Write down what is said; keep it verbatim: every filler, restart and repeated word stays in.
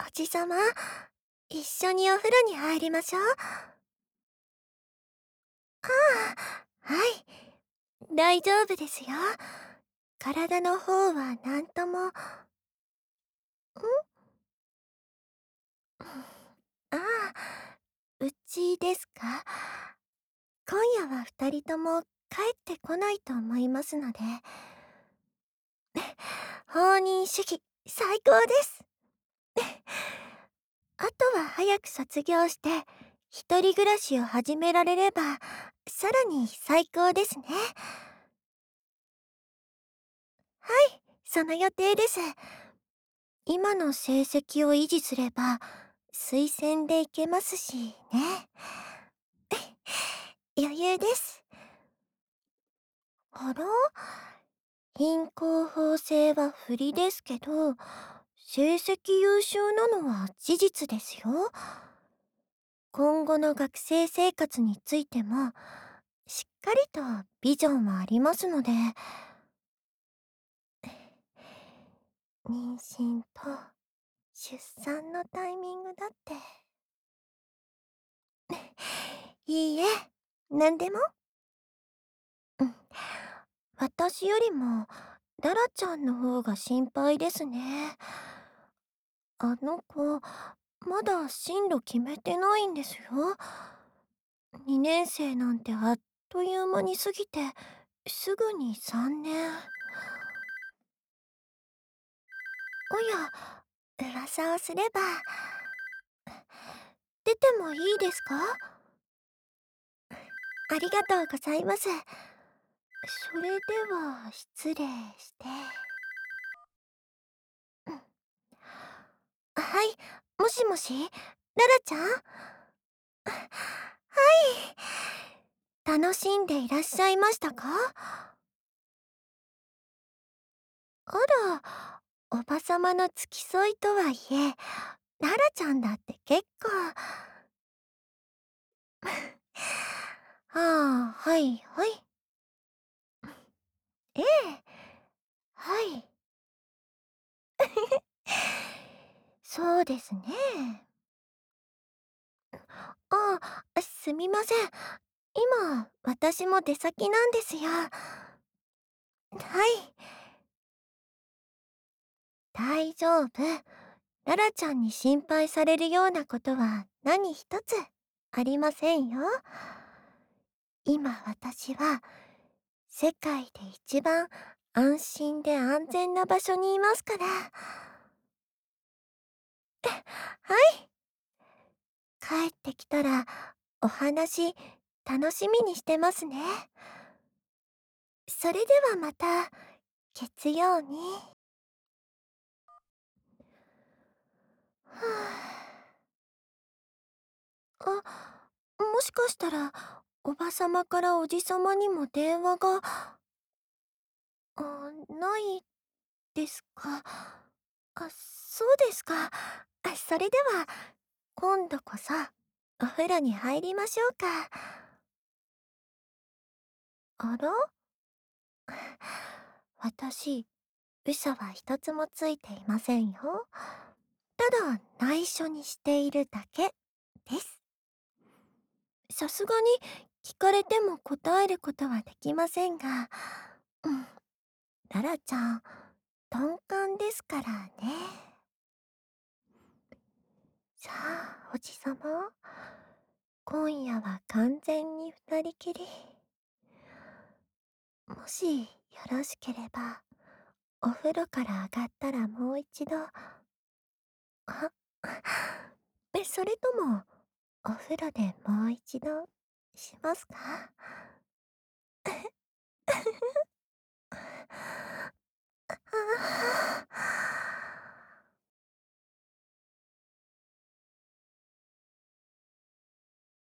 おじさま、一緒にお風呂に入りましょう。ああ、はい、大丈夫ですよ。体の方はなんとも。んああ、うちですか。今夜は二人とも帰ってこないと思いますので。放任主義、最高です。あとは早く卒業して、一人暮らしを始められれば、さらに最高ですね。はい、その予定です。今の成績を維持すれば、推薦で行けますしね。余裕です。あら、貧困法制は不利ですけど、成績優秀なのは事実ですよ。今後の学生生活についても、しっかりとビジョンはありますので、妊娠と出産のタイミングだって。いいえ、何でも。うん。私よりも、ララちゃんの方が心配ですね。あの子、まだ進路決めてないんですよ。にねん生なんてあっという間に過ぎて、すぐにさんねん。おや、噂をすれば。出てもいいですか？ありがとうございます。それでは、失礼して。うん。はい、もしもし、ララちゃん？はい。楽しんでいらっしゃいましたか？あら、おばさまの付き添いとはいえ、ララちゃんだって結構。はあ、はいはい。ええ、はい。そうですね。ああ、すみません。今、私も出先なんですよ。はい。大丈夫。ララちゃんに心配されるようなことは何一つありませんよ。今私は世界で一番安心で安全な場所にいますから。はい。帰ってきたらお話楽しみにしてますね。それではまた月曜に。はあ、あ、もしかしたらおばさまからおじさまにも電話が、あ、ないですか。あ、そうですか。あ、それでは今度こそお風呂に入りましょうか。あら？私、嘘は一つもついていませんよ。ただ内緒にしているだけです。さすがに聞かれても答えることはできませんが、うん、ララちゃん、鈍感ですからね。さあ、おじさま、今夜は完全に二人きり。もしよろしければ、お風呂から上がったらもう一度、あ、え、それとも、お風呂でもう一度しますか？